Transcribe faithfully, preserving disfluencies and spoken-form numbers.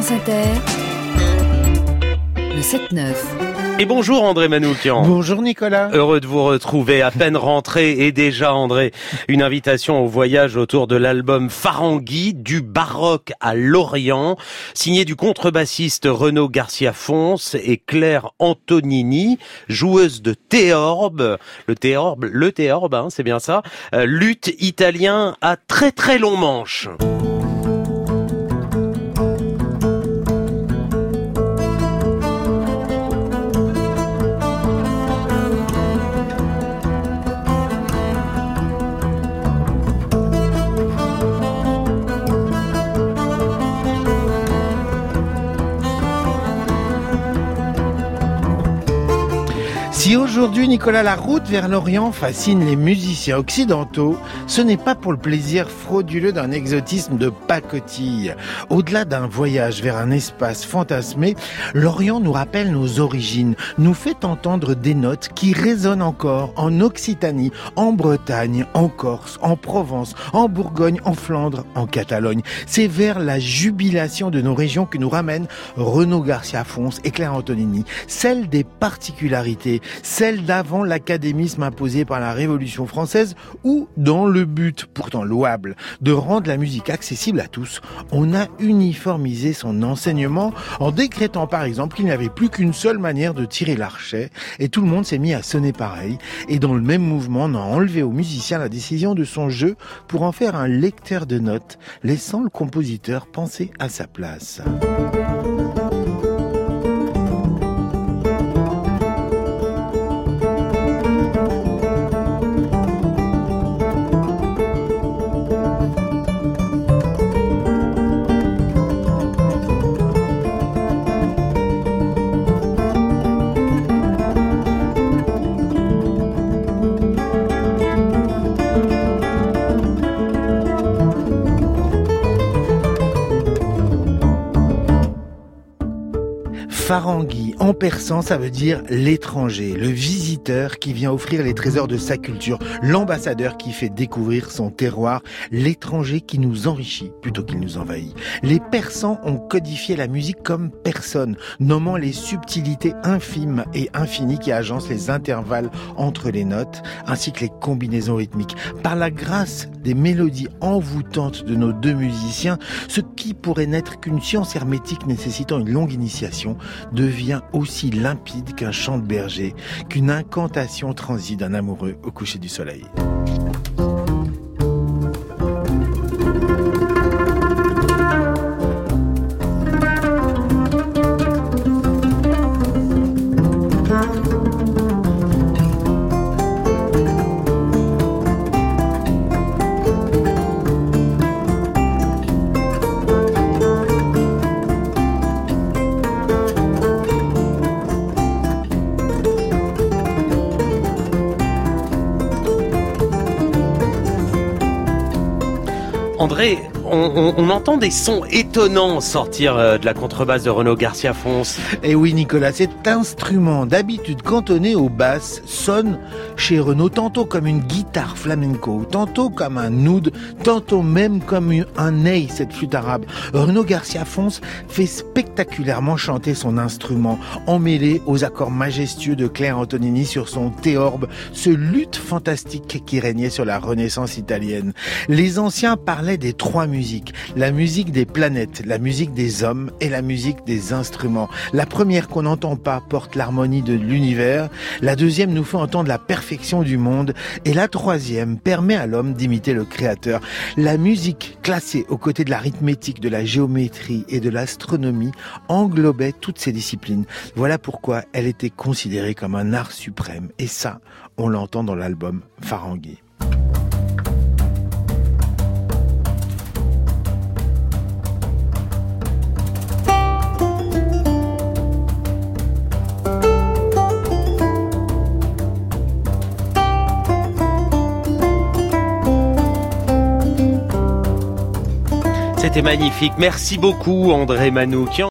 France Inter, le sept neuf. Et bonjour André Manoukian. Bonjour Nicolas. Heureux de vous retrouver, à peine rentré et déjà André, une invitation au voyage autour de l'album Farangui, du baroque à l'Orient, signé du contrebassiste Renaud Garcia-Fons et Claire Antonini, joueuse de théorbe, le théorbe, le théorbe, hein, c'est bien ça, euh, luth italien à très très long manche. Si aujourd'hui, Nicolas, la route vers l'Orient fascine les musiciens occidentaux, ce n'est pas pour le plaisir frauduleux d'un exotisme de pacotille. Au-delà d'un voyage vers un espace fantasmé, l'Orient nous rappelle nos origines, nous fait entendre des notes qui résonnent encore en Occitanie, en Bretagne, en Corse, en Provence, en Bourgogne, en Flandre, en Catalogne. C'est vers la jubilation de nos régions que nous ramènent Renaud Garcia-Fons et Claire Antonini, celle des particularités, celle d'avant l'académisme imposé par la Révolution française ou dans le but, pourtant louable, de rendre la musique accessible à tous, on a uniformisé son enseignement en décrétant par exemple qu'il n'y avait plus qu'une seule manière de tirer l'archet et tout le monde s'est mis à sonner pareil et dans le même mouvement on a enlevé au musicien la décision de son jeu pour en faire un lecteur de notes, laissant le compositeur penser à sa place. Farangui, en persan, ça veut dire l'étranger, le visiteur qui vient offrir les trésors de sa culture, l'ambassadeur qui fait découvrir son terroir, l'étranger qui nous enrichit plutôt qu'il nous envahit. Les Persans ont codifié la musique comme personne, nommant les subtilités infimes et infinies qui agencent les intervalles entre les notes, ainsi que les combinaisons rythmiques. Par la grâce des mélodies envoûtantes de nos deux musiciens, ce qui pourrait n'être qu'une science hermétique nécessitant une longue initiation, devient aussi limpide qu'un chant de berger, qu'une incantation transie d'un amoureux au coucher du soleil. André, on, on, on entend des sons étonnants sortir de la contrebasse de Renaud Garcia-Fons. Et oui Nicolas, cet instrument d'habitude cantonné aux basses sonne chez Renaud tantôt comme une guitare flamenco, tantôt comme un oud, tantôt même comme un ney, cette flûte arabe. Renaud Garcia-Fons fait spectaculairement chanter son instrument, emmêlé aux accords majestueux de Claire Antonini sur son théorbe, ce luth fantastique qui régnait sur la Renaissance italienne. Les anciens parlaient des trois musiques, la musique des planètes, la musique des hommes et la musique des instruments. La première qu'on n'entend pas porte l'harmonie de l'univers, la deuxième nous fait entendre la perfection du monde et la troisième permet à l'homme d'imiter le créateur. La musique classée aux côtés de l'arithmétique, de la géométrie et de l'astronomie englobait toutes ces disciplines. Voilà pourquoi elle était considérée comme un art suprême et ça, on l'entend dans l'album Farangui. C'était magnifique. Merci beaucoup André Manoukian.